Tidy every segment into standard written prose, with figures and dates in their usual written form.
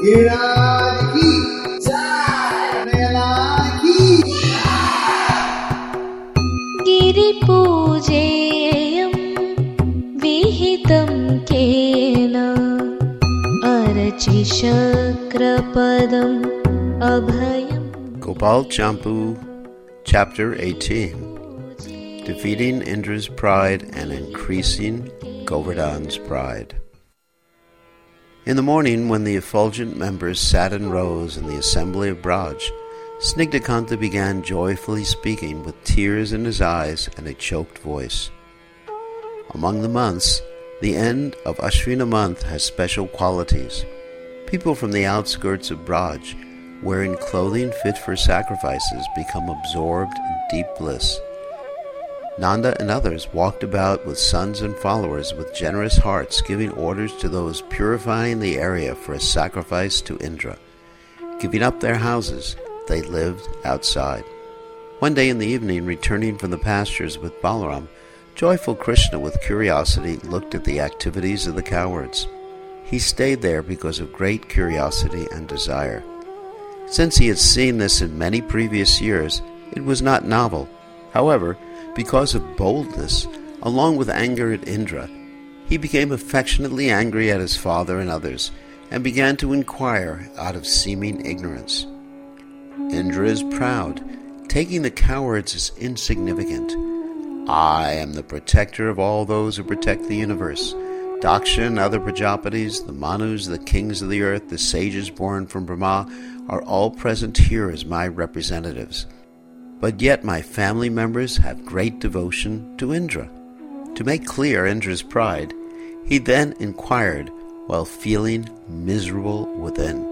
गिरिराज की जय, कन्हैयालाल की गिरिपूजेयं विहितं केन अरचिशक्रपदम् अभयम्. Gopal Champu, Chapter 18, Defeating Indra's Pride and Increasing Govardhan's Pride. In the morning, when the effulgent members sat in rows in the assembly of Braj, Snigdhakanta began joyfully speaking with tears in his eyes and a choked voice. Among the months, the end of Ashvina month has special qualities. People from the outskirts of Braj, wearing clothing fit for sacrifices, become absorbed in deep bliss. Nanda and others walked about with sons and followers with generous hearts, giving orders to those purifying the area for a sacrifice to Indra. Giving up their houses, they lived outside. One day in the evening, returning from the pastures with Balaram, joyful Krishna with curiosity looked at the activities of the cowards. He stayed there because of great curiosity and desire. Since he had seen this in many previous years, it was not novel. However, because of boldness, along with anger at Indra, he became affectionately angry at his father and others, and began to inquire out of seeming ignorance. Indra is proud, taking the cowards as insignificant. I am the protector of all those who protect the universe. Daksha and other Prajapatis, the Manus, the kings of the earth, the sages born from Brahma, are all present here as my representatives. But yet my family members have great devotion to Indra. To make clear Indra's pride, he then inquired while feeling miserable within.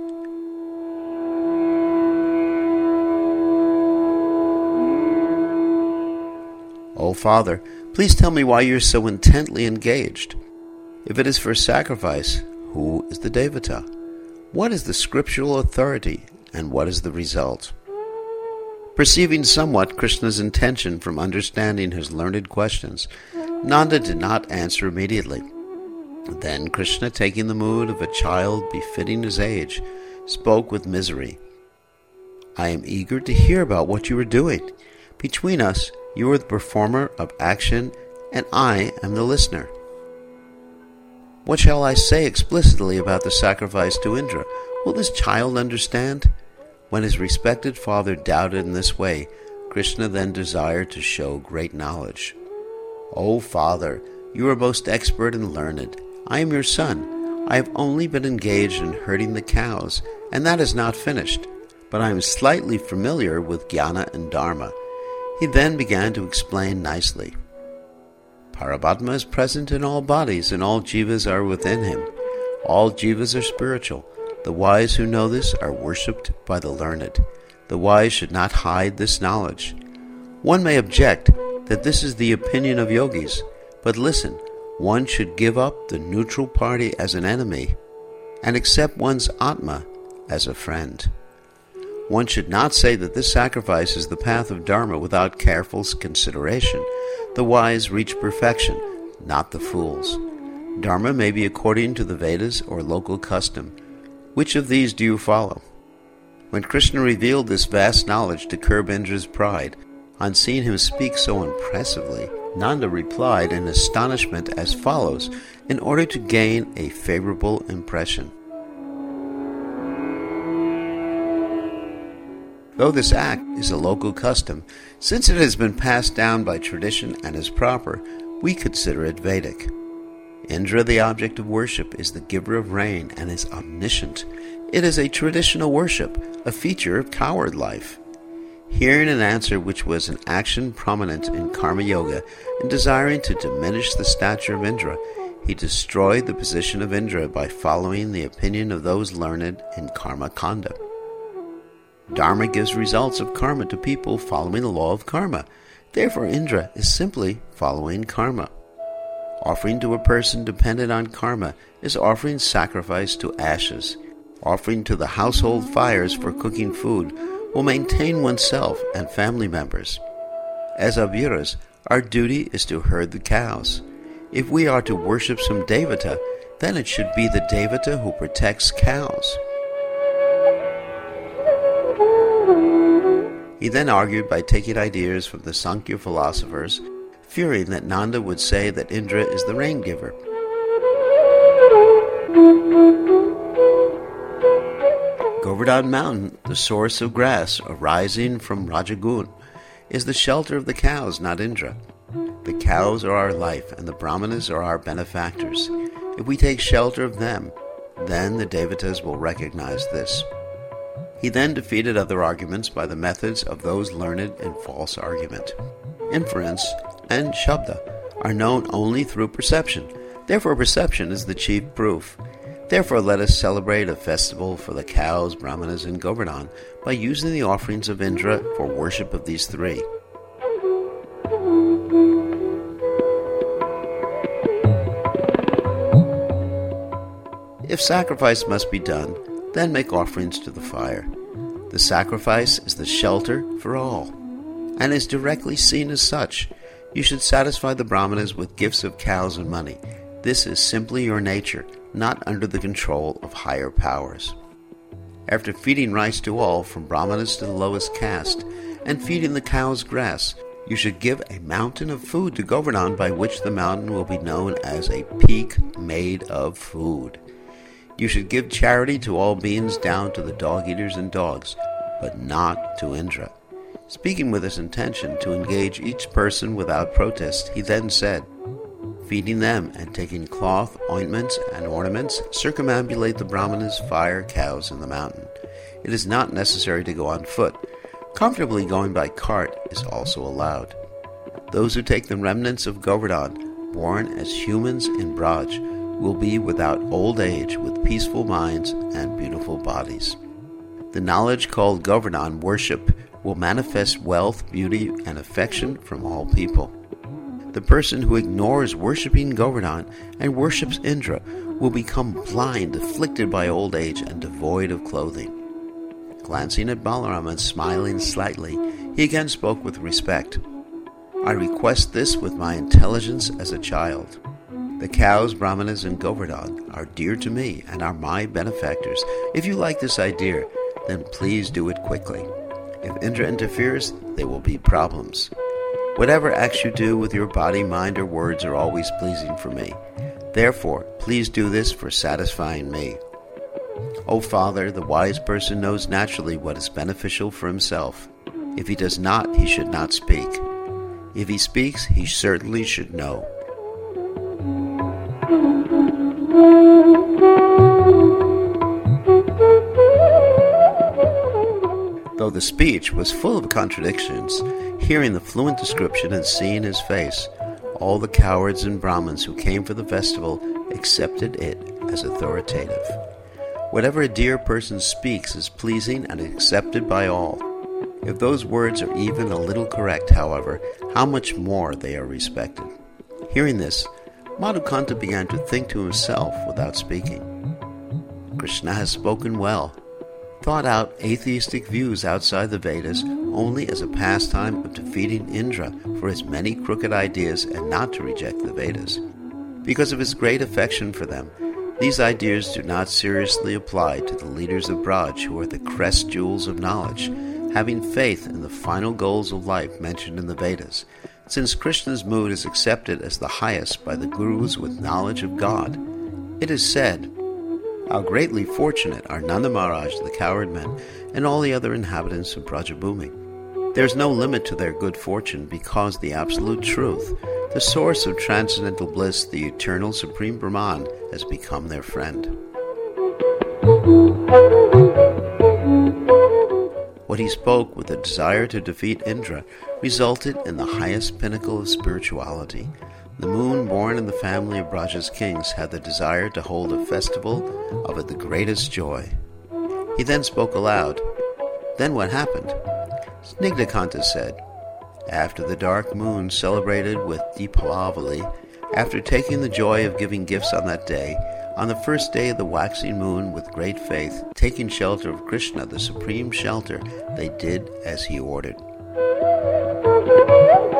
O Father, please tell me why you're so intently engaged. If it is for sacrifice, who is the Devata? What is the scriptural authority, and what is the result? Perceiving somewhat Krishna's intention from understanding his learned questions, Nanda did not answer immediately. Then Krishna, taking the mood of a child befitting his age, spoke with misery. I am eager to hear about what you are doing. Between us, you are the performer of action, and I am the listener. What shall I say explicitly about the sacrifice to Indra? Will this child understand? When his respected father doubted in this way, Krishna then desired to show great knowledge. O Father, you are most expert and learned. I am your son. I have only been engaged in herding the cows, and that is not finished. But I am slightly familiar with Jnana and Dharma. He then began to explain nicely. Paramatma is present in all bodies, and all jivas are within him. All jivas are spiritual. The wise who know this are worshipped by the learned. The wise should not hide this knowledge. One may object that this is the opinion of yogis, but listen, one should give up the neutral party as an enemy and accept one's Atma as a friend. One should not say that this sacrifice is the path of Dharma without careful consideration. The wise reach perfection, not the fools. Dharma may be according to the Vedas or local custom. Which of these do you follow? When Krishna revealed this vast knowledge to curb Indra's pride, on seeing him speak so impressively, Nanda replied in astonishment as follows, in order to gain a favorable impression. Though this act is a local custom, since it has been passed down by tradition and is proper, we consider it Vedic. Indra, the object of worship, is the giver of rain and is omniscient. It is a traditional worship, a feature of coward life. Hearing an answer which was an action prominent in Karma Yoga and desiring to diminish the stature of Indra, he destroyed the position of Indra by following the opinion of those learned in Karma Kanda. Dharma gives results of karma to people following the law of karma. Therefore, Indra is simply following karma. Offering to a person dependent on karma is offering sacrifice to ashes. Offering to the household fires for cooking food will maintain oneself and family members. As Abhiras, our duty is to herd the cows. If we are to worship some devata, then it should be the Devata who protects cows. He then argued by taking ideas from the Sankhya philosophers, fearing that Nanda would say that Indra is the rain giver. Govardhan Mountain, the source of grass arising from Rajagun, is the shelter of the cows, not Indra. The cows are our life, and the Brahmanas are our benefactors. If we take shelter of them, then the Devatas will recognize this. He then defeated other arguments by the methods of those learned in false argument. Inference and Shabda are known only through perception. Therefore perception is the chief proof. Therefore let us celebrate a festival for the cows, Brahmanas, and Govardhan by using the offerings of Indra for worship of these three. If sacrifice must be done, then make offerings to the fire. The sacrifice is the shelter for all, and is directly seen as such. You should satisfy the Brahmanas with gifts of cows and money. This is simply your nature, not under the control of higher powers. After feeding rice to all, from Brahmanas to the lowest caste, and feeding the cows grass, you should give a mountain of food to Govardhan, by which the mountain will be known as a peak made of food. You should give charity to all beings down to the dog-eaters and dogs, but not to Indra. Speaking with this intention to engage each person without protest, he then said, feeding them and taking cloth, ointments, and ornaments, circumambulate the Brahmanas, fire, cows, in the mountain. It is not necessary to go on foot. Comfortably going by cart is also allowed. Those who take the remnants of Govardhan, born as humans in Braj, will be without old age, with peaceful minds and beautiful bodies. The knowledge called Govardhan worship will manifest wealth, beauty, and affection from all people. The person who ignores worshipping Govardhan and worships Indra will become blind, afflicted by old age, and devoid of clothing. Glancing at Balaram and smiling slightly, he again spoke with respect. I request this with my intelligence as a child. The cows, Brahmanas, and Govardhan are dear to me and are my benefactors. If you like this idea, then please do it quickly. If Indra interferes, there will be problems. Whatever acts you do with your body, mind, or words are always pleasing for me. Therefore, please do this for satisfying me. O Father, the wise person knows naturally what is beneficial for himself. If he does not, he should not speak. If he speaks, he certainly should know. Though the speech was full of contradictions, hearing the fluent description and seeing his face, all the cowards and Brahmins who came for the festival accepted it as authoritative. Whatever a dear person speaks is pleasing and accepted by all. If those words are even a little correct, however, how much more they are respected. Hearing this, Madhukanta began to think to himself without speaking. Krishna has spoken well, thought out atheistic views outside the Vedas only as a pastime of defeating Indra for his many crooked ideas and not to reject the Vedas. Because of his great affection for them, these ideas do not seriously apply to the leaders of Braj, who are the crest jewels of knowledge, having faith in the final goals of life mentioned in the Vedas. Since Krishna's mood is accepted as the highest by the gurus with knowledge of God, it is said, how greatly fortunate are Nanda Maharaj, the coward men, and all the other inhabitants of Brajabhumi. There is no limit to their good fortune, because the absolute truth, the source of transcendental bliss, the eternal Supreme Brahman, has become their friend. What he spoke with a desire to defeat Indra resulted in the highest pinnacle of spirituality. The moon, born in the family of Braja's kings, had the desire to hold a festival of the greatest joy. He then spoke aloud. Then what happened? Snigdhakanta said, after the dark moon celebrated with Deepavali, after taking the joy of giving gifts on that day, on the first day of the waxing moon, with great faith, taking shelter of Krishna, the supreme shelter, they did as he ordered.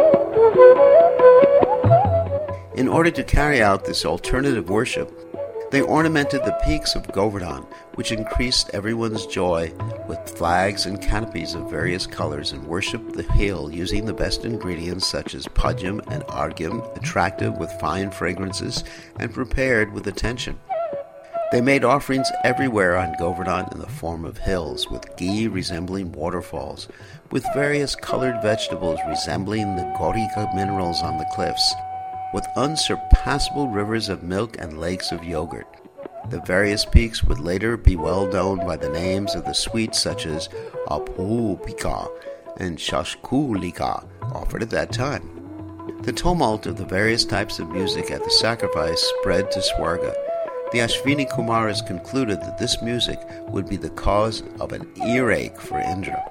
In order to carry out this alternative worship, They ornamented the peaks of Govardhan, which increased everyone's joy, with flags and canopies of various colors, and worshipped the hill using the best ingredients such as pudgeon and argham, attractive with fine fragrances and prepared with attention. They made offerings everywhere on Govardhan in the form of hills, with ghee resembling waterfalls, with various colored vegetables resembling the Gorika minerals on the cliffs, with unsurpassable rivers of milk and lakes of yogurt. The various peaks would later be well known by the names of the sweets such as Apupika and Shashkulika, offered at that time. The tumult of the various types of music at the sacrifice spread to Swarga. The Ashvini Kumaras concluded that this music would be the cause of an earache for Indra.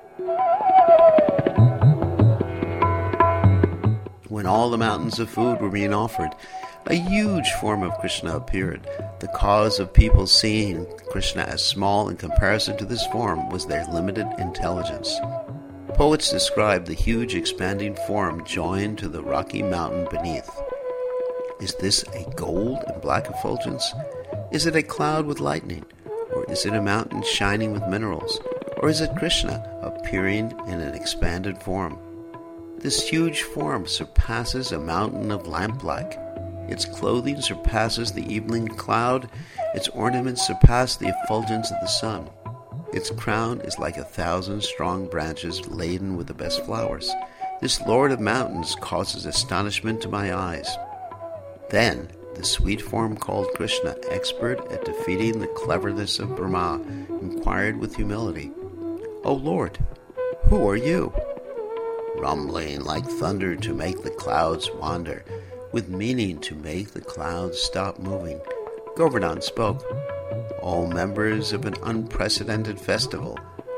When all the mountains of food were being offered, a huge form of Krishna appeared. The cause of people seeing Krishna as small in comparison to this form was their limited intelligence. Poets describe the huge expanding form joined to the rocky mountain beneath. Is this a gold and black effulgence? Is it a cloud with lightning? Or is it a mountain shining with minerals? Or is it Krishna appearing in an expanded form? This huge form surpasses a mountain of lampblack. Its clothing surpasses the evening cloud. Its ornaments surpass the effulgence of the sun. Its crown is like 1,000 strong branches laden with the best flowers. This Lord of mountains causes astonishment to my eyes. Then the sweet form called Krishna, expert at defeating the cleverness of Brahma, inquired with humility, "O Lord, who are you?" Rumbling like thunder to make the clouds wander, with meaning to make the clouds stop moving, Govardhan spoke, "O members of an unprecedented festival,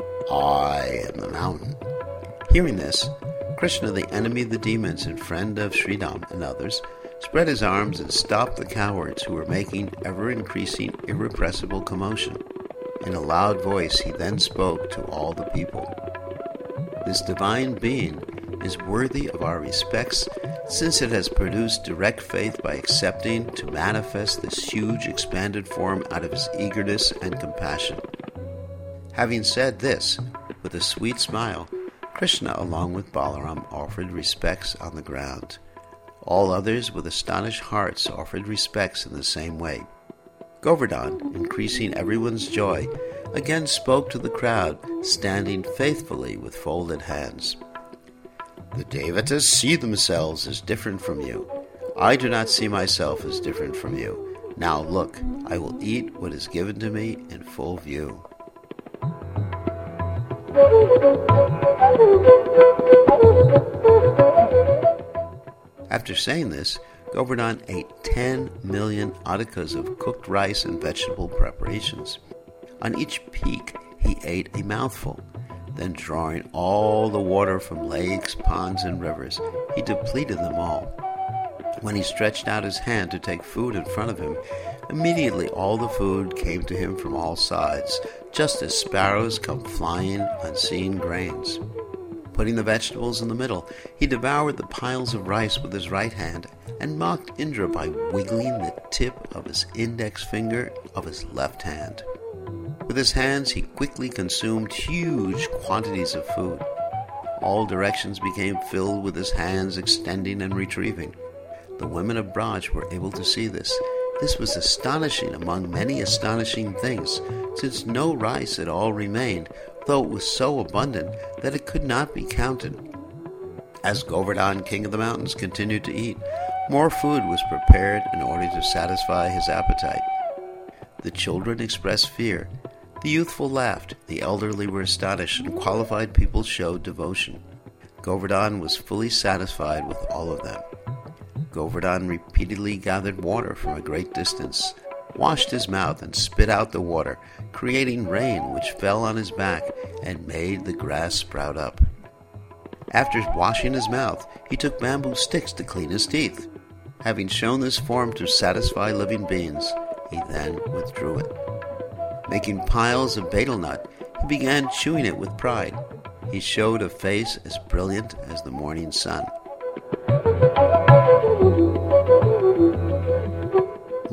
I am the mountain." Hearing this, Krishna, the enemy of the demons and friend of Sridham and others, spread his arms and stopped the cowards who were making ever-increasing, irrepressible commotion. In a loud voice he then spoke to all the people. This divine being is worthy of our respects, since it has produced direct faith by accepting to manifest this huge expanded form out of his eagerness and compassion. Having said this, with a sweet smile, Krishna along with Balaram offered respects on the ground. All others with astonished hearts offered respects in the same way. Govardhan, increasing everyone's joy, again spoke to the crowd, standing faithfully with folded hands. "The Devatas see themselves as different from you. I do not see myself as different from you. Now look, I will eat what is given to me in full view." After saying this, Govardhan ate 10 million adikas of cooked rice and vegetable preparations. On each peak, he ate a mouthful. Then, drawing all the water from lakes, ponds, and rivers, he depleted them all. When he stretched out his hand to take food in front of him, immediately all the food came to him from all sides, just as sparrows come flying on seeing grains. Putting the vegetables in the middle, he devoured the piles of rice with his right hand and mocked Indra by wiggling the tip of his index finger of his left hand. With his hands, he quickly consumed huge quantities of food. All directions became filled with his hands extending and retrieving. The women of Braj were able to see this. This was astonishing among many astonishing things, since no rice at all remained, though it was so abundant that it could not be counted. As Govardhan, king of the mountains, continued to eat, more food was prepared in order to satisfy his appetite. The children expressed fear. The youthful laughed, the elderly were astonished, and qualified people showed devotion. Govardhan was fully satisfied with all of them. Govardhan repeatedly gathered water from a great distance, washed his mouth and spit out the water, creating rain which fell on his back and made the grass sprout up. After washing his mouth, he took bamboo sticks to clean his teeth. Having shown this form to satisfy living beings, he then withdrew it. Making piles of betel nut, he began chewing it with pride. He showed a face as brilliant as the morning sun.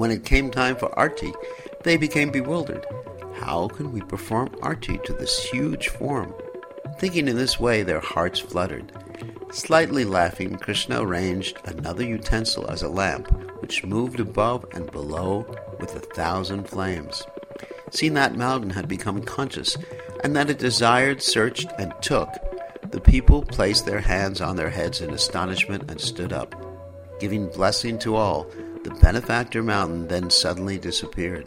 When it came time for arti, they became bewildered. How can we perform arti to this huge form? Thinking in this way, their hearts fluttered. Slightly laughing, Krishna arranged another utensil as a lamp, which moved above and below with 1,000 flames. Seeing that mountain had become conscious, and that it desired, searched, and took, the people placed their hands on their heads in astonishment and stood up. Giving blessing to all, the benefactor mountain then suddenly disappeared.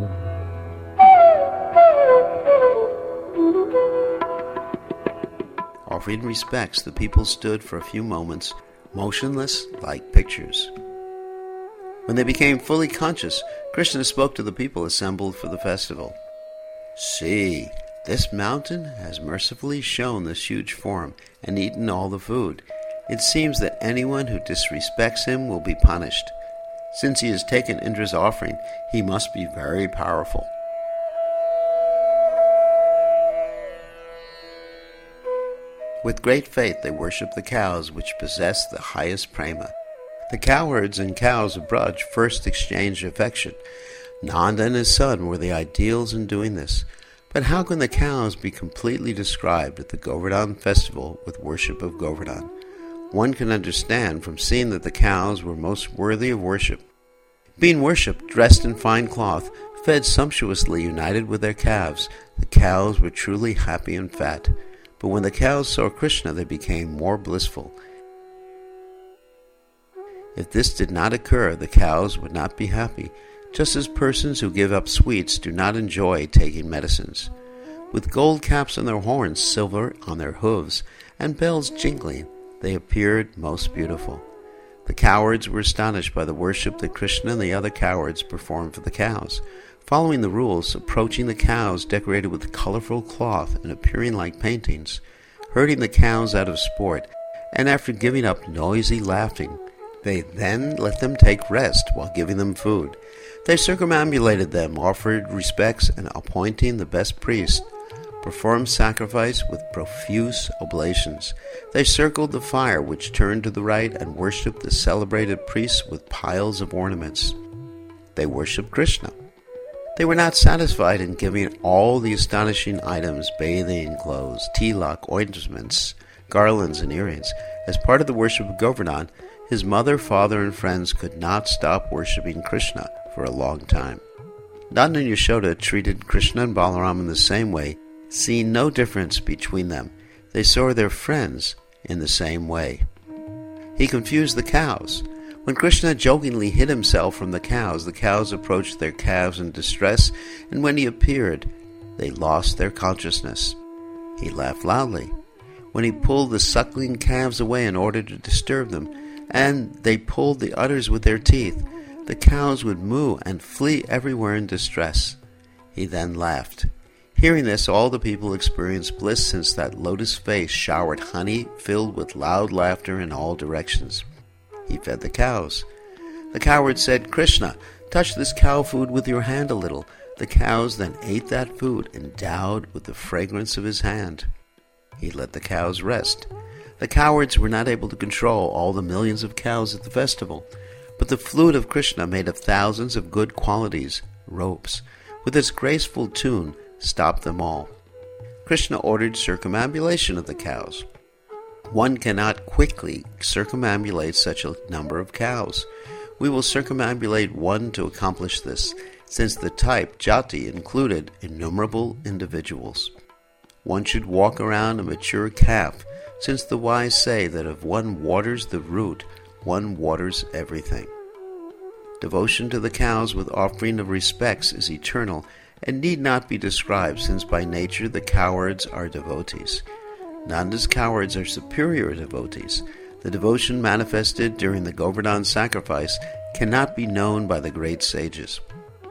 Offering respects, the people stood for a few moments, motionless like pictures. When they became fully conscious, Krishna spoke to the people assembled for the festival. See, this mountain has mercifully shown this huge form and eaten all the food. It seems that anyone who disrespects him will be punished. Since he has taken Indra's offering, he must be very powerful. With great faith they worship the cows which possess the highest prema. The cowherds and cows of Braj first exchanged affection. Nanda and his son were the ideals in doing this. But how can the cows be completely described at the Govardhan festival with worship of Govardhan? One can understand from seeing that the cows were most worthy of worship. Being worshipped, dressed in fine cloth, fed sumptuously united with their calves, the cows were truly happy and fat. But when the cows saw Krishna, they became more blissful. If this did not occur, the cows would not be happy, just as persons who give up sweets do not enjoy taking medicines. With gold caps on their horns, silver on their hooves, and bells jingling, they appeared most beautiful. The cowherds were astonished by the worship that Krishna and the other cowherds performed for the cows. Following the rules, approaching the cows decorated with colorful cloth and appearing like paintings, herding the cows out of sport, and after giving up noisy laughing, they then let them take rest while giving them food. They circumambulated them, offered respects, and appointing the best priest, performed sacrifice with profuse oblations. They circled the fire which turned to the right and worshipped the celebrated priests with piles of ornaments. They worshipped Krishna. They were not satisfied in giving all the astonishing items, bathing clothes, tilak, ointments, garlands, and earrings. As part of the worship of Govardhan, his mother, father, and friends could not stop worshipping Krishna for a long time. Nanda and Yashoda treated Krishna and Balaram in the same way, seeing no difference between them. They saw their friends in the same way. He confused the cows. When Krishna jokingly hid himself from the cows approached their calves in distress, and when he appeared, they lost their consciousness. He laughed loudly. When he pulled the suckling calves away in order to disturb them, and they pulled the udders with their teeth, the cows would moo and flee everywhere in distress. He then laughed. Hearing this, all the people experienced bliss, since that lotus face showered honey filled with loud laughter in all directions. He fed the cows. The cowherd said, "Krishna, touch this cow food with your hand a little." The cows then ate that food, endowed with the fragrance of his hand. He let the cows rest. The cowherds were not able to control all the millions of cows at the festival, but the flute of Krishna, made of thousands of good qualities, ropes, with its graceful tune, stopped them all. Krishna ordered circumambulation of the cows. One cannot quickly circumambulate such a number of cows. We will circumambulate one to accomplish this, since the type jati included innumerable individuals. One should walk around a mature calf, since the wise say that if one waters the root, one waters everything. Devotion to the cows with offering of respects is eternal and need not be described, since by nature the cowherds are devotees. Nanda's cowherds are superior devotees. The devotion manifested during the Govardhan sacrifice cannot be known by the great sages.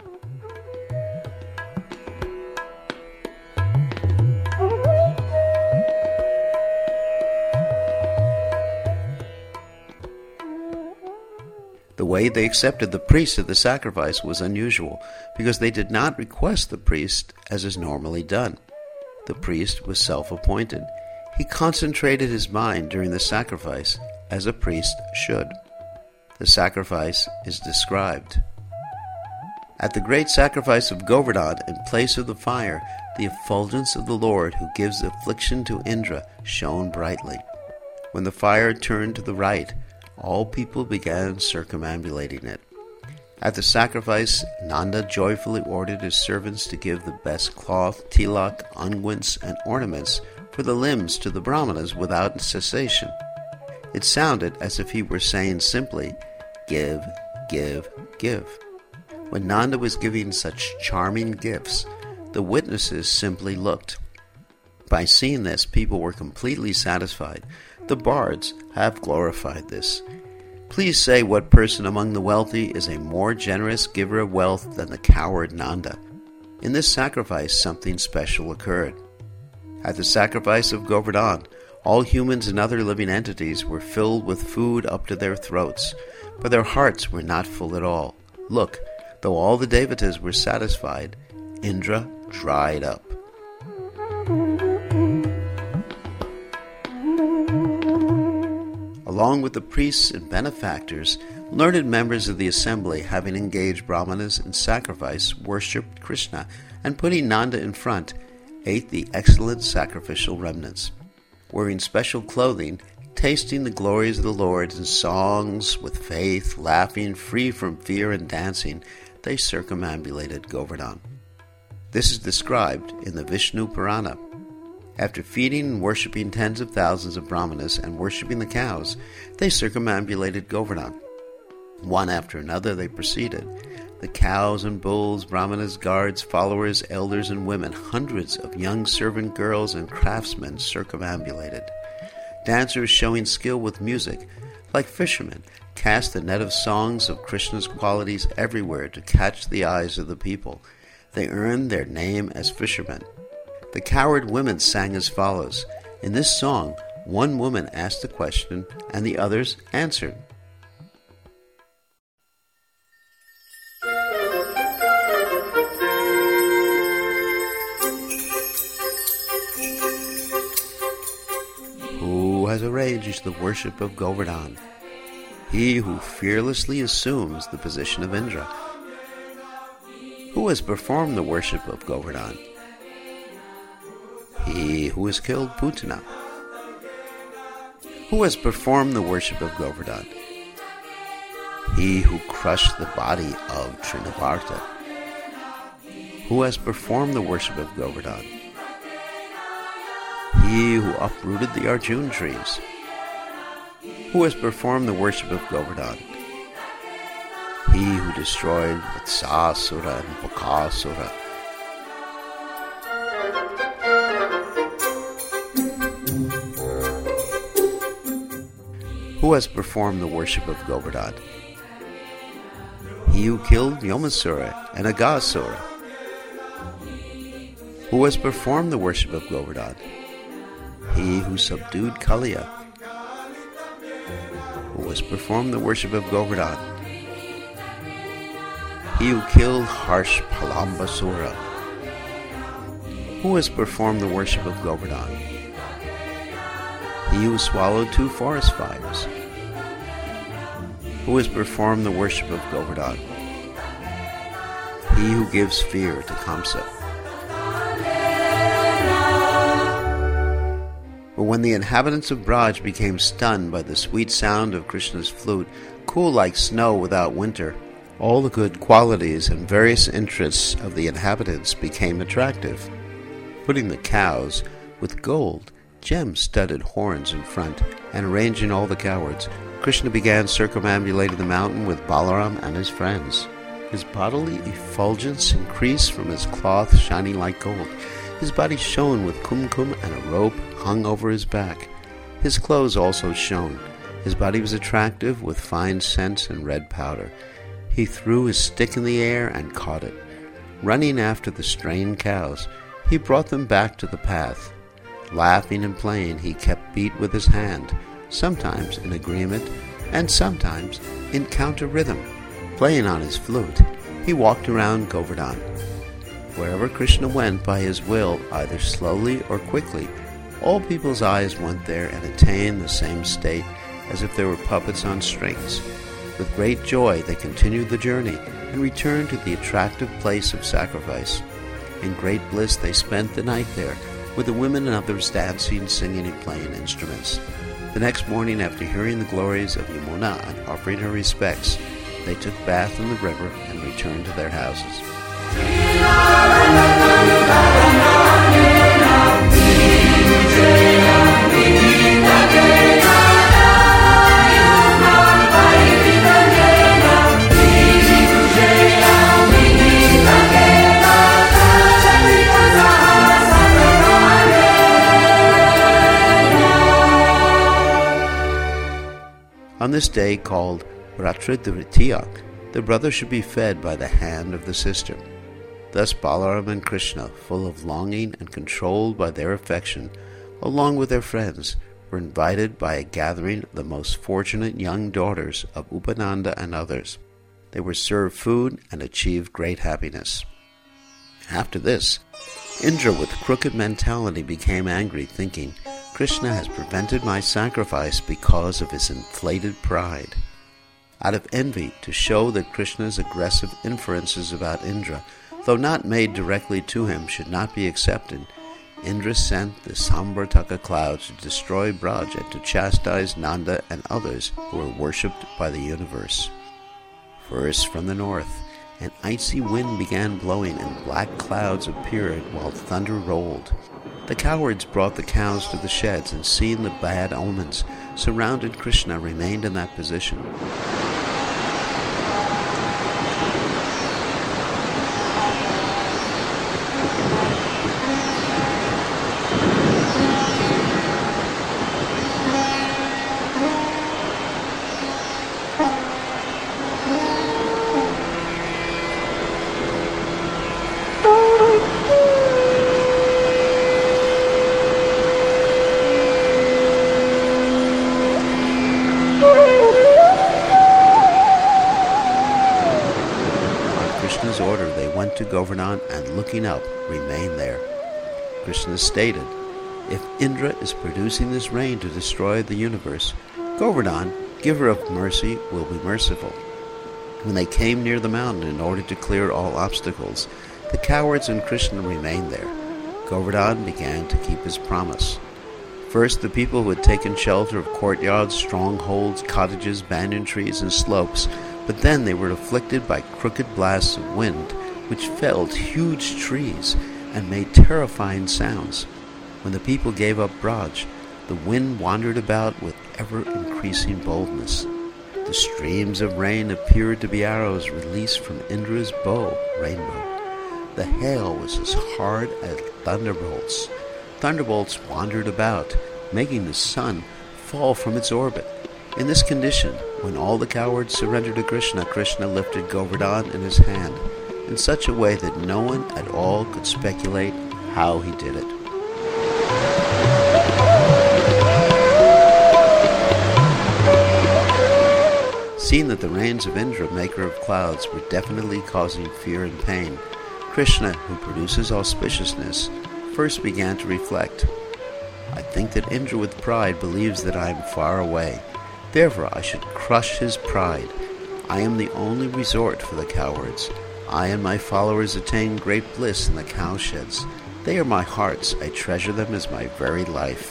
The way they accepted the priest at the sacrifice was unusual, because they did not request the priest as is normally done. The priest was self-appointed. He concentrated his mind during the sacrifice, as a priest should. The sacrifice is described. At the great sacrifice of Govardhan, in place of the fire, the effulgence of the Lord who gives affliction to Indra shone brightly. When the fire turned to the right, all people began circumambulating it. At the sacrifice, Nanda joyfully ordered his servants to give the best cloth, tilak, unguents, and ornaments for the limbs to the Brahmanas without cessation. It sounded as if he were saying simply, "Give, give, give." When Nanda was giving such charming gifts, the witnesses simply looked. By seeing this, people were completely satisfied. The bards have glorified this. Please say what person among the wealthy is a more generous giver of wealth than the coward Nanda. In this sacrifice, something special occurred. At the sacrifice of Govardhan, all humans and other living entities were filled with food up to their throats, but their hearts were not full at all. Look, though all the devatas were satisfied, Indra dried up. Along with the priests and benefactors, learned members of the assembly, having engaged Brahmanas in sacrifice, worshipped Krishna, and putting Nanda in front, ate the excellent sacrificial remnants. Wearing special clothing, tasting the glories of the Lord in songs, with faith, laughing, free from fear and dancing, they circumambulated Govardhan. This is described in the Vishnu Purana. After feeding and worshipping tens of thousands of Brahmanas and worshipping the cows, they circumambulated Govardhan. One after another they proceeded. The cows and bulls, Brahmanas, guards, followers, elders, and women, hundreds of young servant girls and craftsmen circumambulated. Dancers showing skill with music, like fishermen, cast a net of songs of Krishna's qualities everywhere to catch the eyes of the people. They earned their name as fishermen. The coward women sang as follows. In this song, one woman asked a question and the others answered. Who has arranged the worship of Govardhan? He who fearlessly assumes the position of Indra. Who has performed the worship of Govardhan? He who has killed Putana. Who has performed the worship of Govardhan? He who crushed the body of Trinavarta. Who has performed the worship of Govardhan? He who uprooted the Arjun trees. Who has performed the worship of Govardhan? He who destroyed Vatsasura and Bakasura. Who has performed the worship of Govardhan? He who killed Yomasura and Agasura. Who has performed the worship of Govardhan? He who subdued Kaliya. Who has performed the worship of Govardhan? He who killed Harsh Palambasura. Who has performed the worship of Govardhan? He who swallowed 2 forest fires. Who has performed the worship of Govardhan? He who gives fear to Kamsa. But when the inhabitants of Braj became stunned by the sweet sound of Krishna's flute, cool like snow without winter, all the good qualities and various interests of the inhabitants became attractive. Putting the cows with gold, gem-studded horns in front, and arranging all the cowards, Krishna began circumambulating the mountain with Balaram and his friends. His bodily effulgence increased from his cloth shining like gold. His body shone with kumkum, and a rope hung over his back. His clothes also shone. His body was attractive with fine scents and red powder. He threw his stick in the air and caught it. Running after the straying cows, he brought them back to the path. Laughing and playing, he kept beat with his hand, sometimes in agreement and sometimes in counter rhythm. Playing on his flute, he walked around Govardhan. Wherever Krishna went by his will, either slowly or quickly, all people's eyes went there and attained the same state as if they were puppets on strings. With great joy they continued the journey, and returned to the attractive place of sacrifice. In great bliss they spent the night there, with the women and others dancing, singing, and playing instruments. The next morning, after hearing the glories of Yamuna and offering her respects, they took bath in the river and returned to their houses. On this day, called Ratridritiya, the brother should be fed by the hand of the sister. Thus Balaram and Krishna, full of longing and controlled by their affection, along with their friends, were invited by a gathering of the most fortunate young daughters of Upananda and others. They were served food and achieved great happiness. After this, Indra, with crooked mentality, became angry, thinking, "Krishna has prevented my sacrifice because of his inflated pride." Out of envy, to show that Krishna's aggressive inferences about Indra, though not made directly to him, should not be accepted, Indra sent the Samvartaka clouds to destroy Braj and to chastise Nanda and others who were worshipped by the universe. First, from the north, an icy wind began blowing and black clouds appeared while thunder rolled. The cowards brought the cows to the sheds and, seeing the bad omens, surrounded Krishna, remained in that position. Krishna's order, they went to Govardhan and, looking up, remained there. Krishna stated, "If Indra is producing this rain to destroy the universe, Govardhan, giver of mercy, will be merciful." When they came near the mountain in order to clear all obstacles, the cowards and Krishna remained there. Govardhan began to keep his promise. First, the people who had taken shelter of courtyards, strongholds, cottages, banyan trees, and slopes, but then they were afflicted by crooked blasts of wind, which felled huge trees and made terrifying sounds. When the people gave up Braj, the wind wandered about with ever-increasing boldness. The streams of rain appeared to be arrows released from Indra's bow, rainbow. The hail was as hard as thunderbolts. Thunderbolts wandered about, making the sun fall from its orbit. In this condition, when all the cowards surrendered to Krishna, Krishna lifted Govardhan in his hand in such a way that no one at all could speculate how he did it. Seeing that the rains of Indra, maker of clouds, were definitely causing fear and pain, Krishna, who produces auspiciousness, first began to reflect. "I think that Indra with pride believes that I am far away. Therefore I should crush his pride. I am the only resort for the cowards. I and my followers attain great bliss in the cowsheds. They are my hearts. I treasure them as my very life."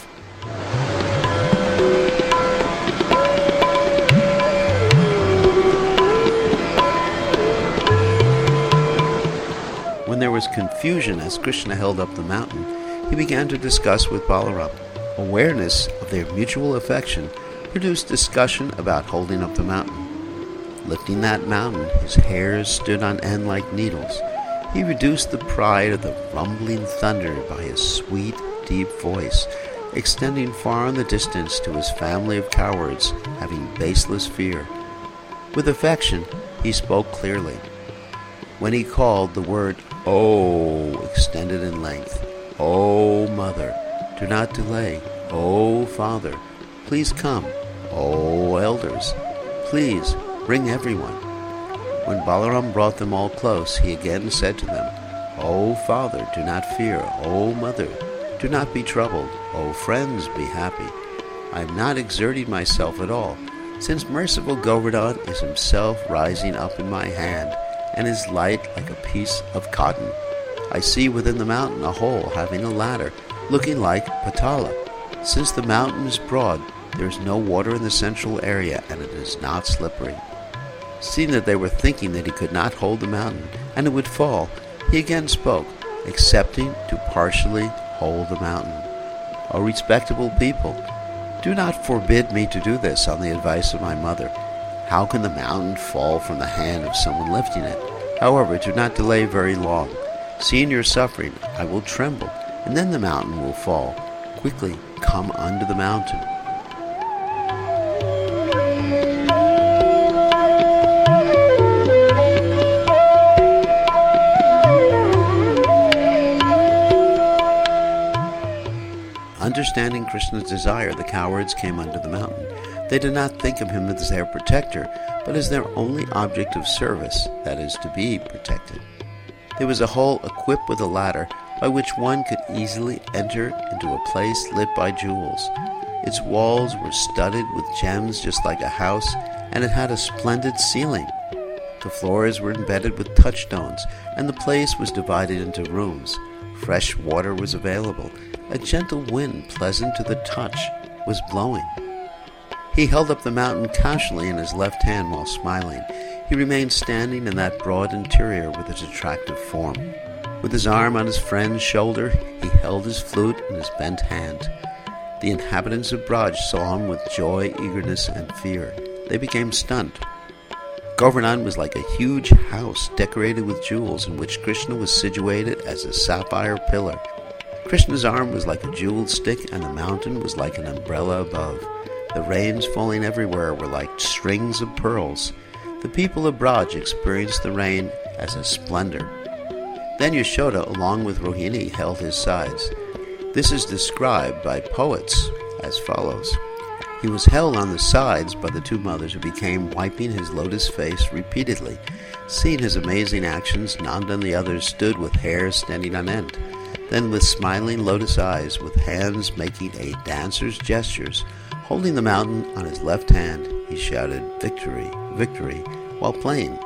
When there was confusion as Krishna held up the mountain, he began to discuss with Balaram. Awareness of their mutual affection produced discussion about holding up the mountain. Lifting that mountain, his hairs stood on end like needles. He reduced the pride of the rumbling thunder by his sweet, deep voice, extending far in the distance to his family of cowards, having baseless fear. With affection, he spoke clearly. When he called, the word "Oh" extended in length. "Oh, Mother, do not delay. Oh, Father, please come. Oh, elders, please bring everyone." When Balaram brought them all close, he again said to them, "Oh, Father, do not fear. Oh, Mother, do not be troubled. Oh, friends, be happy. I am not exerting myself at all, since merciful Govardhan is himself rising up in my hand, and is light like a piece of cotton. I see within the mountain a hole having a ladder, looking like Patala. Since the mountain is broad, there is no water in the central area, and it is not slippery. Seeing that they were thinking that he could not hold the mountain, and it would fall, he again spoke, accepting to partially hold the mountain. O respectable people, do not forbid me to do this on the advice of my mother. How can the mountain fall from the hand of someone lifting it? However, do not delay very long. Seeing your suffering, I will tremble, and then the mountain will fall. Quickly come unto the mountain. Understanding Krishna's desire, the cowards came unto the mountain. They did not think of him as their protector, but as their only object of service, that is, to be protected. There was a hole equipped with a ladder by which one could easily enter into a place lit by jewels. Its walls were studded with gems just like a house, and it had a splendid ceiling. The floors were embedded with touchstones, and the place was divided into rooms. Fresh water was available. A gentle wind, pleasant to the touch, was blowing. He held up the mountain casually in his left hand while smiling. He remained standing in that broad interior with its attractive form. With his arm on his friend's shoulder, he held his flute in his bent hand. The inhabitants of Braj saw him with joy, eagerness, and fear. They became stunned. Govardhan was like a huge house decorated with jewels, in which Krishna was situated as a sapphire pillar. Krishna's arm was like a jeweled stick, and the mountain was like an umbrella above. The rains falling everywhere were like strings of pearls. The people of Braj experienced the rain as a splendor. Then Yashoda, along with Rohini, held his sides. This is described by poets as follows. He was held on the sides by the two mothers, who became wiping his lotus face repeatedly. Seeing his amazing actions, Nanda and the others stood with hair standing on end. Then with smiling lotus eyes, with hands making a dancer's gestures, holding the mountain on his left hand, he shouted, "Victory, victory," while playing.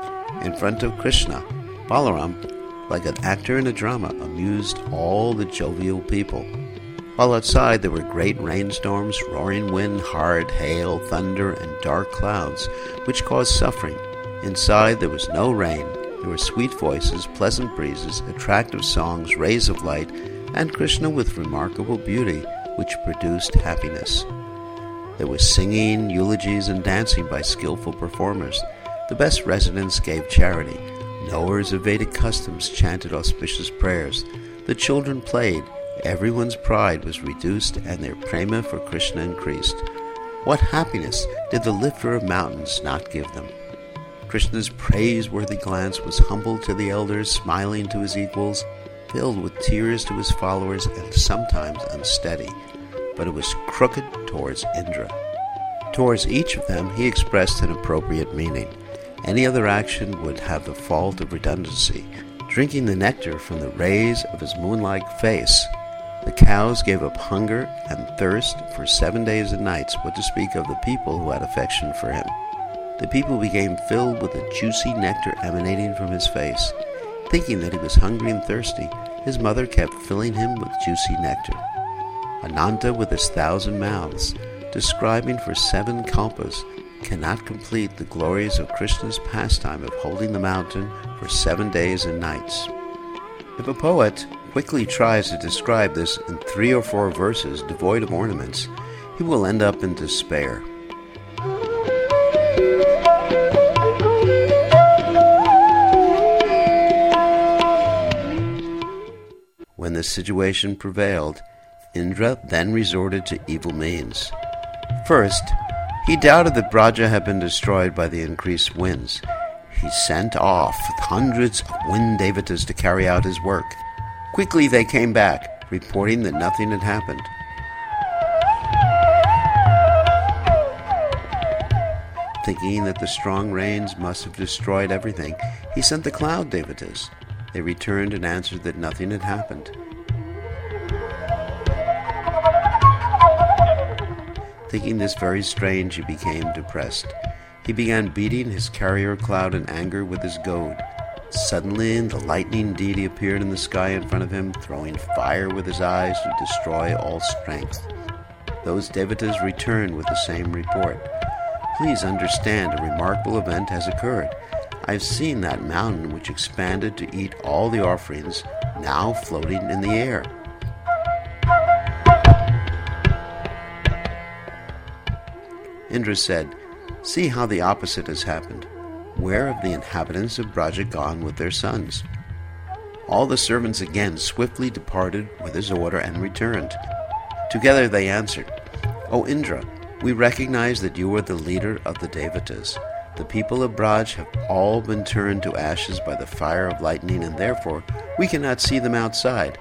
In front of Krishna, Balaram, like an actor in a drama, amused all the jovial people. While outside there were great rainstorms, roaring wind, hard hail, thunder, and dark clouds, which caused suffering. Inside there was no rain. There were sweet voices, pleasant breezes, attractive songs, rays of light, and Krishna with remarkable beauty, which produced happiness. There was singing, eulogies, and dancing by skillful performers. The best residents gave charity. Knowers of Vedic customs chanted auspicious prayers. The children played. Everyone's pride was reduced, and their prema for Krishna increased. What happiness did the lifter of mountains not give them? Krishna's praiseworthy glance was humble to the elders, smiling to his equals, filled with tears to his followers, and sometimes unsteady. But it was crooked towards Indra. Towards each of them he expressed an appropriate meaning. Any other action would have the fault of redundancy. Drinking the nectar from the rays of his moon-like face, the cows gave up hunger and thirst for 7 days and nights, what to speak of the people who had affection for him. The people became filled with the juicy nectar emanating from his face. Thinking that he was hungry and thirsty, his mother kept filling him with juicy nectar. Ananta with his 1,000 mouths, describing for 7 kalpas, cannot complete the glories of Krishna's pastime of holding the mountain for 7 days and nights. If a poet quickly tries to describe this in 3 or 4 verses devoid of ornaments, he will end up in despair. When the situation prevailed, Indra then resorted to evil means. First, he doubted that Braja had been destroyed by the increased winds. He sent off hundreds of wind devatas to carry out his work. Quickly they came back, reporting that nothing had happened. Thinking that the strong rains must have destroyed everything, he sent the cloud devatas. They returned and answered that nothing had happened. Thinking this very strange, he became depressed. He began beating his carrier cloud in anger with his goad. Suddenly, the lightning deity appeared in the sky in front of him, throwing fire with his eyes to destroy all strength. Those devatas returned with the same report. Please understand, a remarkable event has occurred. I have seen that mountain which expanded to eat all the offerings, now floating in the air. Indra said, "See how the opposite has happened. Where have the inhabitants of Braja gone with their sons?" All the servants again swiftly departed with his order and returned. Together they answered, "O Indra, we recognize that you are the leader of the Devatas. The people of Braj have all been turned to ashes by the fire of lightning, and therefore we cannot see them outside."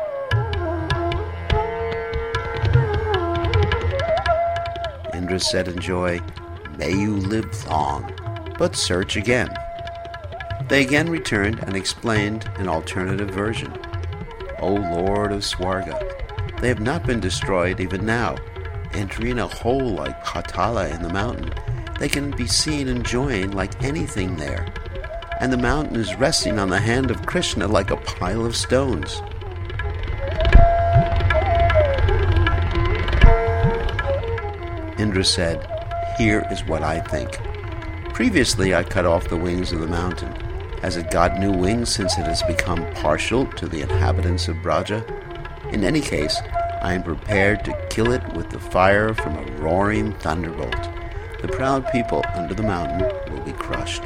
Indra said in joy, "May you live long, but search again." They again returned and explained an alternative version. "O Lord of Swarga, they have not been destroyed even now. Entering a hole like Patala in the mountain, they can be seen enjoying like anything there. And the mountain is resting on the hand of Krishna like a pile of stones." Indra said, "Here is what I think. Previously I cut off the wings of the mountain. Has it got new wings since it has become partial to the inhabitants of Braja? In any case, I am prepared to kill it with the fire from a roaring thunderbolt. The proud people under the mountain will be crushed."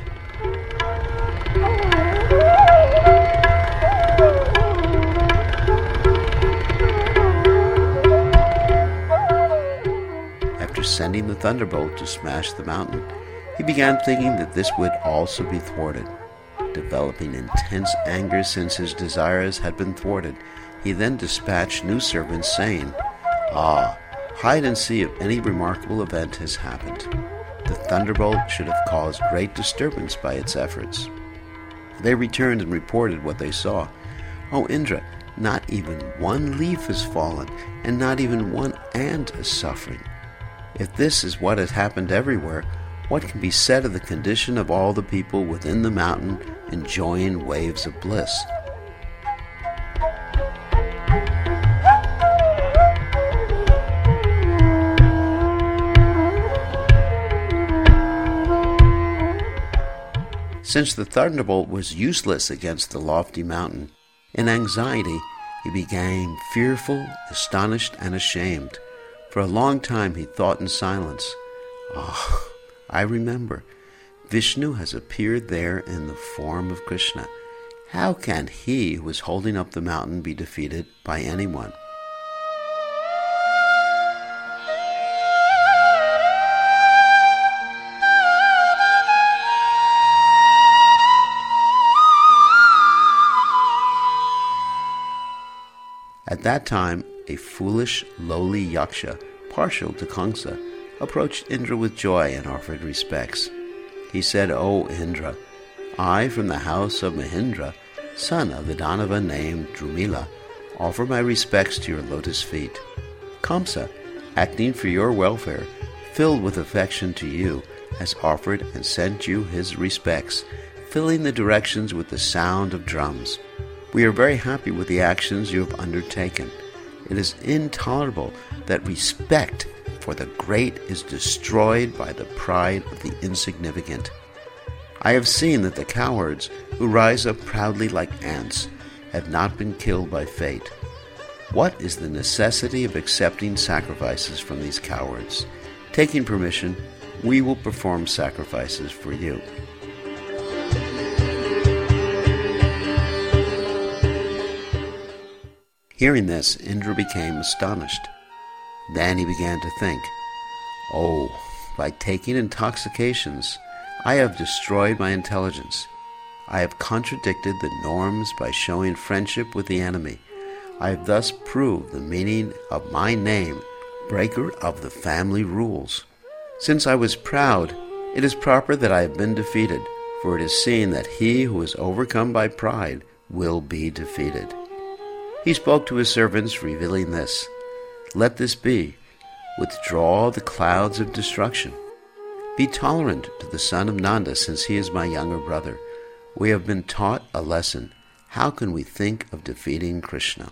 After sending the thunderbolt to smash the mountain, he began thinking that this would also be thwarted. Developing intense anger since his desires had been thwarted, he then dispatched new servants saying, "Hide and see if any remarkable event has happened." The thunderbolt should have caused great disturbance by its efforts. They returned and reported what they saw. "O Indra, not even one leaf has fallen, and not even one ant is suffering. If this is what has happened everywhere, what can be said of the condition of all the people within the mountain enjoying waves of bliss?" Since the thunderbolt was useless against the lofty mountain, in anxiety he became fearful, astonished, and ashamed. For a long time he thought in silence, I remember. Vishnu has appeared there in the form of Krishna. How can he who is holding up the mountain be defeated by anyone?" At that time, a foolish, lowly yaksha, partial to Kamsa, approached Indra with joy and offered respects. He said, "O Indra, I from the house of Mahindra, son of the Danava named Drumila, offer my respects to your lotus feet. Kamsa, acting for your welfare, filled with affection to you, has offered and sent you his respects, filling the directions with the sound of drums. We are very happy with the actions you have undertaken. It is intolerable that respect for the great is destroyed by the pride of the insignificant. I have seen that the cowards who rise up proudly like ants have not been killed by fate. What is the necessity of accepting sacrifices from these cowards? Taking permission, we will perform sacrifices for you." Hearing this, Indra became astonished. Then he began to think, by taking intoxications, I have destroyed my intelligence. I have contradicted the norms by showing friendship with the enemy. I have thus proved the meaning of my name, breaker of the family rules. Since I was proud, it is proper that I have been defeated, for it is seen that he who is overcome by pride will be defeated. He spoke to his servants, revealing this. "Let this be. Withdraw the clouds of destruction. Be tolerant to the son of Nanda, since he is my younger brother. We have been taught a lesson. How can we think of defeating Krishna?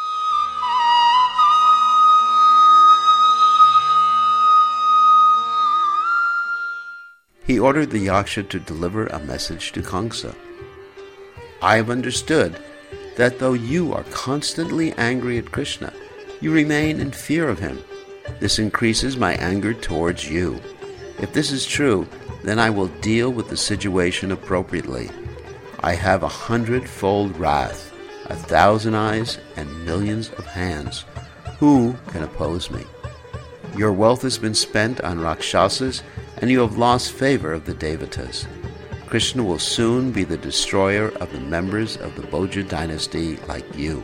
He ordered the Yaksha to deliver a message to Kamsa. I have understood that though you are constantly angry at Krishna, you remain in fear of him. This increases my anger towards you. If this is true, then I will deal with the situation appropriately. I have 100-fold wrath, 1,000 eyes, and millions of hands. Who can oppose me? Your wealth has been spent on Rakshasas, and you have lost favor of the Devatas. Krishna will soon be the destroyer of the members of the Bhoja dynasty like you.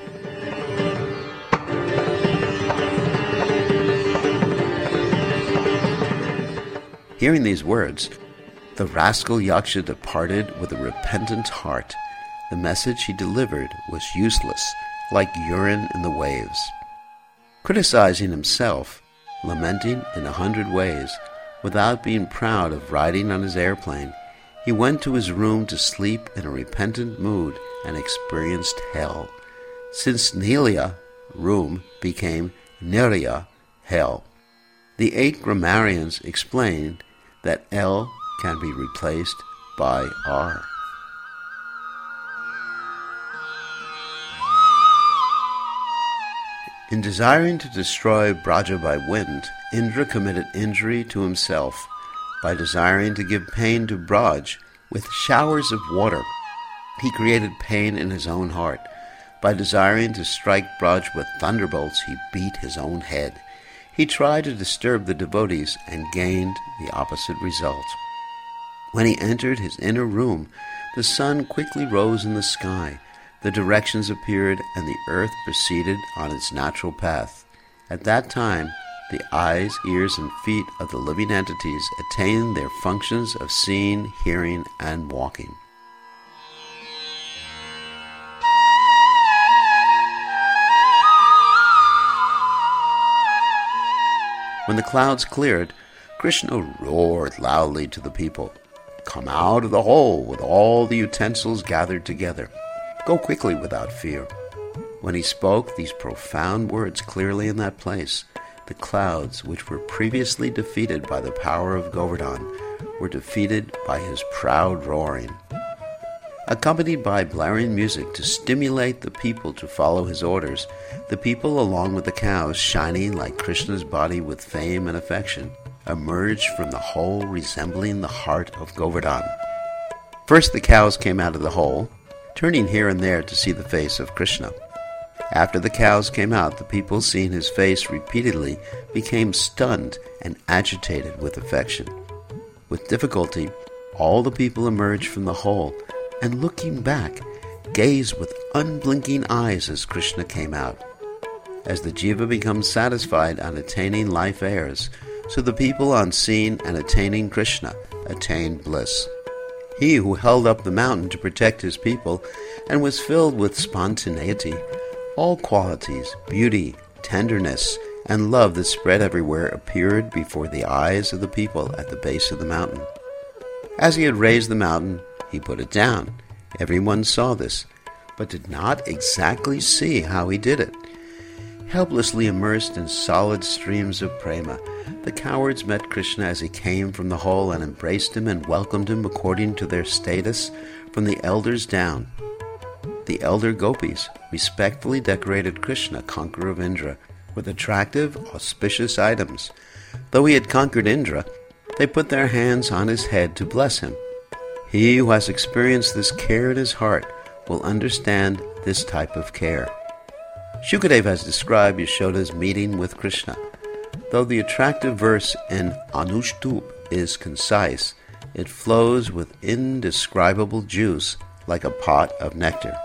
Hearing these words, the rascal Yaksha departed with a repentant heart. The message he delivered was useless, like urine in the waves. Criticizing himself, lamenting in 100 ways, without being proud of riding on his airplane, he went to his room to sleep in a repentant mood and experienced hell. Since Nilya, room, became Nirya, hell. The 8 grammarians explained that L can be replaced by R. In desiring to destroy Braja by wind, Indra committed injury to himself by desiring to give pain to Braj with showers of water. He created pain in his own heart. By desiring to strike Braj with thunderbolts, he beat his own head. He tried to disturb the devotees and gained the opposite result. When he entered his inner room, the sun quickly rose in the sky. The directions appeared, and the earth proceeded on its natural path. At that time, the eyes, ears, and feet of the living entities attained their functions of seeing, hearing, and walking. When the clouds cleared, Krishna roared loudly to the people, "Come out of the hole with all the utensils gathered together. Go quickly without fear." When he spoke these profound words clearly in that place, the clouds, which were previously defeated by the power of Govardhan, were defeated by his proud roaring. Accompanied by blaring music to stimulate the people to follow his orders, the people, along with the cows shining like Krishna's body with fame and affection, emerged from the hole resembling the heart of Govardhan. First the cows came out of the hole, turning here and there to see the face of Krishna. After the cows came out, the people, seeing his face repeatedly, became stunned and agitated with affection. With difficulty, all the people emerged from the hole, and looking back, gazed with unblinking eyes as Krishna came out. As the jiva becomes satisfied on attaining life heirs, so the people, on seeing and attaining Krishna, attained bliss. He who held up the mountain to protect his people and was filled with spontaneity, all qualities, beauty, tenderness, and love that spread everywhere appeared before the eyes of the people at the base of the mountain. As he had raised the mountain, he put it down. Everyone saw this, but did not exactly see how he did it. Helplessly immersed in solid streams of prema, the cowards met Krishna as he came from the hole and embraced him and welcomed him according to their status, from the elders down. The elder gopis respectfully decorated Krishna, conqueror of Indra, with attractive, auspicious items. Though he had conquered Indra, they put their hands on his head to bless him. He who has experienced this care in his heart will understand this type of care. Shukadeva has described Yashoda's meeting with Krishna. Though the attractive verse in Anushtup is concise, it flows with indescribable juice like a pot of nectar.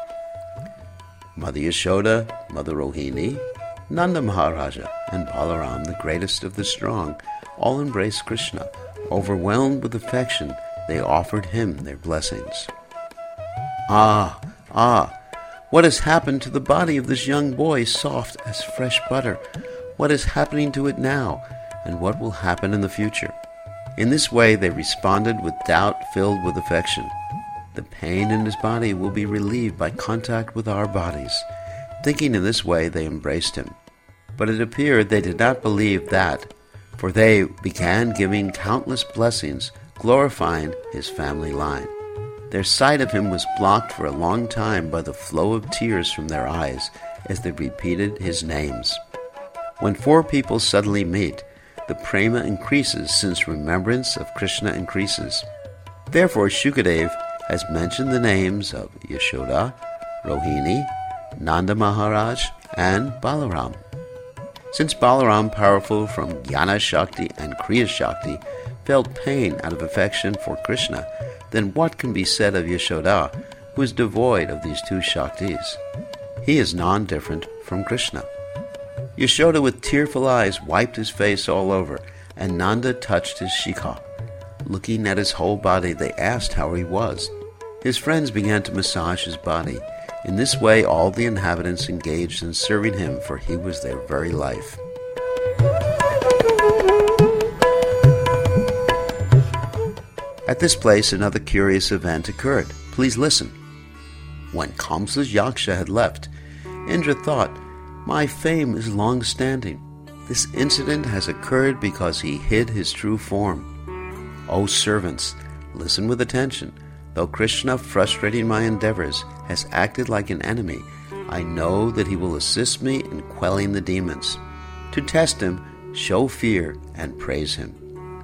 Mother Yashoda, Mother Rohini, Nanda Maharaja, and Balaram, the greatest of the strong, all embraced Krishna. Overwhelmed with affection, they offered him their blessings. Ah, what has happened to the body of this young boy, soft as fresh butter? What is happening to it now, and what will happen in the future? In this way they responded with doubt filled with affection. the pain in his body will be relieved by contact with our bodies. Thinking in this way, they embraced him. But it appeared they did not believe that, for they began giving countless blessings, glorifying his family line. Their sight of him was blocked for a long time by the flow of tears from their eyes as they repeated his names. When four people suddenly meet, the prema increases since remembrance of Krishna increases. Therefore, Shukadev has mentioned the names of Yashoda, Rohini, Nanda Maharaj, and Balaram. Since Balaram, powerful from Jnana Shakti and Kriya Shakti, felt pain out of affection for Krishna, then what can be said of Yashoda, who is devoid of these two Shaktis? He is non-different from Krishna. Yashoda with tearful eyes wiped his face all over, and Nanda touched his shikha. Looking at his whole body, they asked how he was. His friends began to massage his body. In this way, all the inhabitants engaged in serving him, for he was their very life. At this place, another curious event occurred. Please listen. When Kamsa's Yaksha had left, Indra thought, "My fame is long-standing. This incident has occurred because he hid his true form. O servants, listen with attention. Though Krishna, frustrating my endeavors, has acted like an enemy, I know that he will assist me in quelling the demons. To test him, show fear and praise him."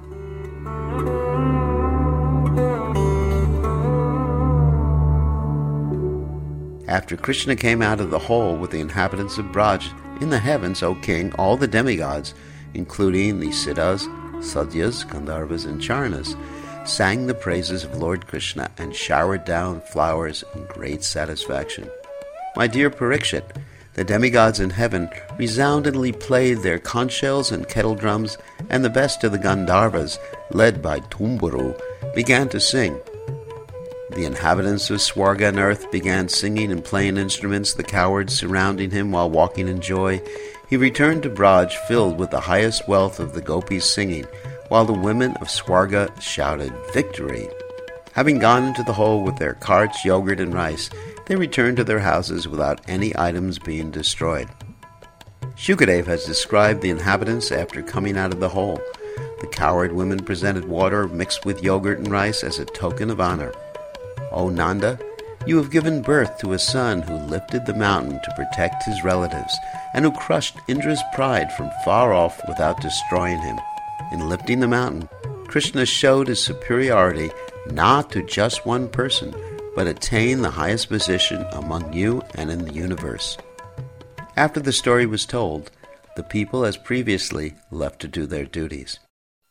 After Krishna came out of the hole with the inhabitants of Braj, in the heavens, O king, all the demigods, including the Siddhas, Sadyas, Gandharvas, and Charanas, sang the praises of Lord Krishna and showered down flowers in great satisfaction. My dear Parikshit, the demigods in heaven resoundingly played their conch shells and kettle drums, and the best of the Gandharvas, led by Tumburu, began to sing. The inhabitants of Swarga and earth began singing and playing instruments, the cowards surrounding him while walking in joy. He returned to Braj filled with the highest wealth of the gopis singing, while the women of Swarga shouted victory. Having gone into the hole with their carts, yogurt, and rice, they returned to their houses without any items being destroyed. Shukadev has described the inhabitants after coming out of the hole. The coward women presented water mixed with yogurt and rice as a token of honor. O Nanda, you have given birth to a son who lifted the mountain to protect his relatives, and who crushed Indra's pride from far off without destroying him. In lifting the mountain, Krishna showed his superiority not to just one person, but attained the highest position among you and in the universe. After the story was told, the people as previously left to do their duties.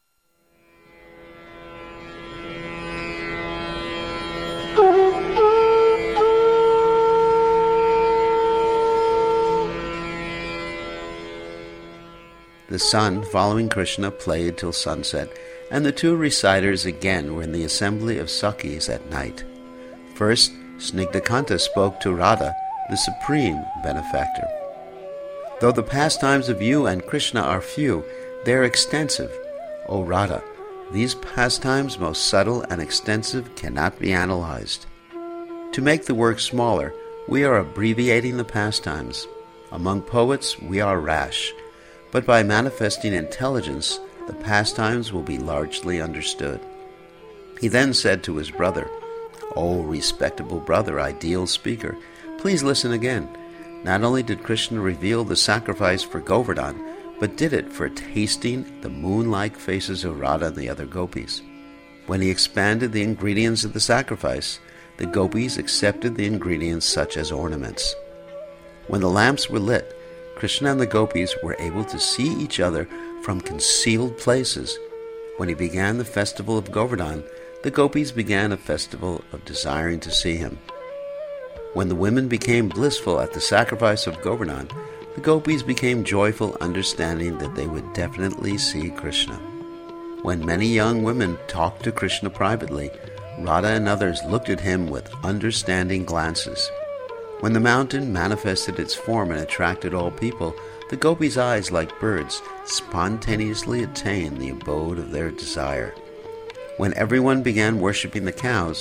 The sun, following Krishna, played till sunset, and the two reciters again were in the assembly of Sakhis at night. First, Snigdhakanta spoke to Radha, the supreme benefactor. Though the pastimes of you and Krishna are few, they are extensive. O Radha, these pastimes, most subtle and extensive, cannot be analyzed. To make the work smaller, we are abbreviating the pastimes. Among poets, we are rash. But by manifesting intelligence, the pastimes will be largely understood. He then said to his brother, O respectable brother, ideal speaker, please listen again. Not only did Krishna reveal the sacrifice for Govardhan, but did it for tasting the moon-like faces of Radha and the other gopis. When he expanded the ingredients of the sacrifice, the gopis accepted the ingredients such as ornaments. When the lamps were lit, Krishna and the gopis were able to see each other from concealed places. When he began the festival of Govardhan, the gopis began a festival of desiring to see him. When the women became blissful at the sacrifice of Govardhan, the gopis became joyful, understanding that they would definitely see Krishna. When many young women talked to Krishna privately, Radha and others looked at him with understanding glances. When the mountain manifested its form and attracted all people, the gopis' eyes, like birds, spontaneously attained the abode of their desire. When everyone began worshipping the cows,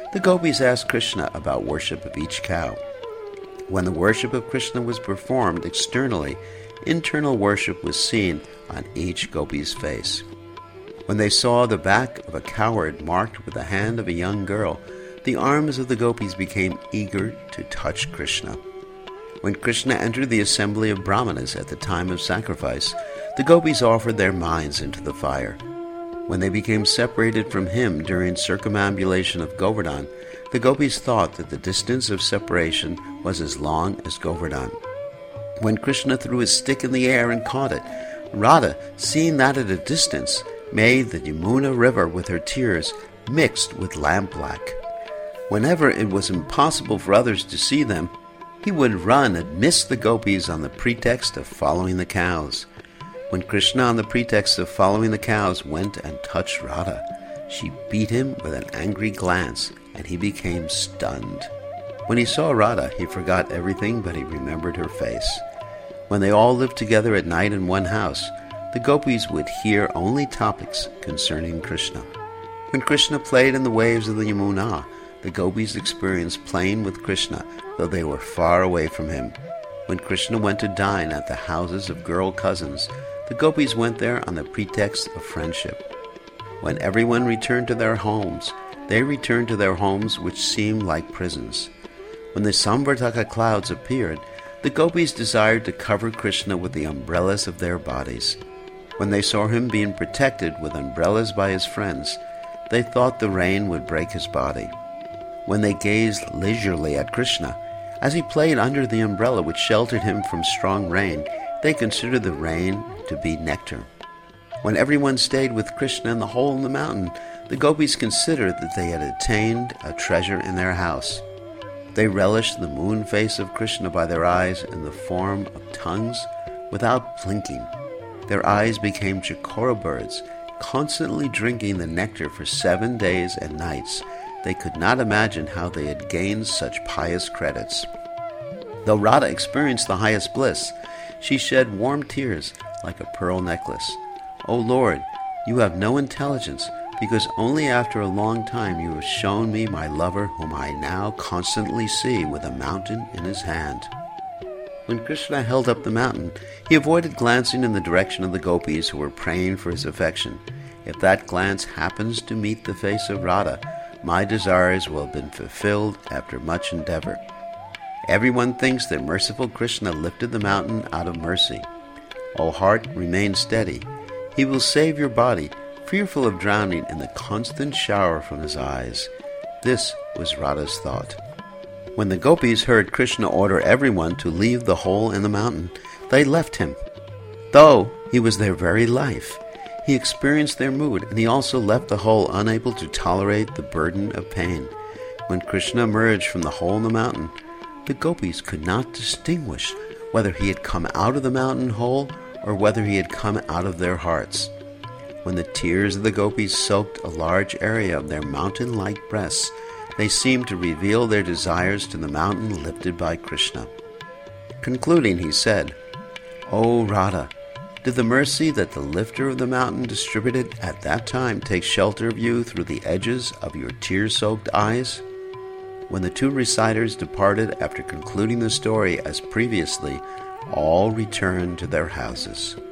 The gopis asked Krishna about worship of each cow. When the worship of Krishna was performed externally, internal worship was seen on each gopi's face. When they saw the back of a cowherd marked with the hand of a young girl, the arms of the gopis became eager to touch Krishna. When Krishna entered the assembly of brahmanas at the time of sacrifice, the gopis offered their minds into the fire. When they became separated from him during circumambulation of Govardhan, the gopis thought that the distance of separation was as long as Govardhan. When Krishna threw his stick in the air and caught it, Radha, seeing that at a distance, made the Yamuna river with her tears mixed with lampblack. Whenever it was impossible for others to see them, he would run and miss the gopis on the pretext of following the cows. When Krishna, on the pretext of following the cows, went and touched Radha, she beat him with an angry glance, and he became stunned. When he saw Radha, he forgot everything, but he remembered her face. When they all lived together at night in one house, the gopis would hear only topics concerning Krishna. When Krishna played in the waves of the Yamuna, the gopis experienced playing with Krishna, though they were far away from him. When Krishna went to dine at the houses of girl cousins, the gopis went there on the pretext of friendship. When everyone returned to their homes, they returned to their homes which seemed like prisons. When the Samvartaka clouds appeared, the gopis desired to cover Krishna with the umbrellas of their bodies. When they saw him being protected with umbrellas by his friends, they thought the rain would break his body. When they gazed leisurely at Krishna, as he played under the umbrella which sheltered him from strong rain, they considered the rain to be nectar. When everyone stayed with Krishna in the hole in the mountain, the gopis considered that they had attained a treasure in their house. They relished the moon face of Krishna by their eyes in the form of tongues without blinking. Their eyes became chakora birds, constantly drinking the nectar for 7 days and nights. They could not imagine how they had gained such pious credits. Though Radha experienced the highest bliss, she shed warm tears like a pearl necklace. O Lord, you have no intelligence, because only after a long time you have shown me my lover, whom I now constantly see with a mountain in his hand. When Krishna held up the mountain, he avoided glancing in the direction of the gopis who were praying for his affection. If that glance happens to meet the face of Radha, my desires will have been fulfilled after much endeavor. Everyone thinks that merciful Krishna lifted the mountain out of mercy. O heart, remain steady. He will save your body, fearful of drowning in the constant shower from his eyes. This was Radha's thought. When the gopis heard Krishna order everyone to leave the hole in the mountain, they left him. Though he was their very life, he experienced their mood, and he also left the hole unable to tolerate the burden of pain. When Krishna emerged from the hole in the mountain, the gopis could not distinguish whether he had come out of the mountain hole or whether he had come out of their hearts. When the tears of the gopis soaked a large area of their mountain-like breasts, they seemed to reveal their desires to the mountain lifted by Krishna. Concluding, he said, O Radha, did the mercy that the lifter of the mountain distributed at that time take shelter of you through the edges of your tear-soaked eyes? When the two reciters departed after concluding the story as previously, all returned to their houses.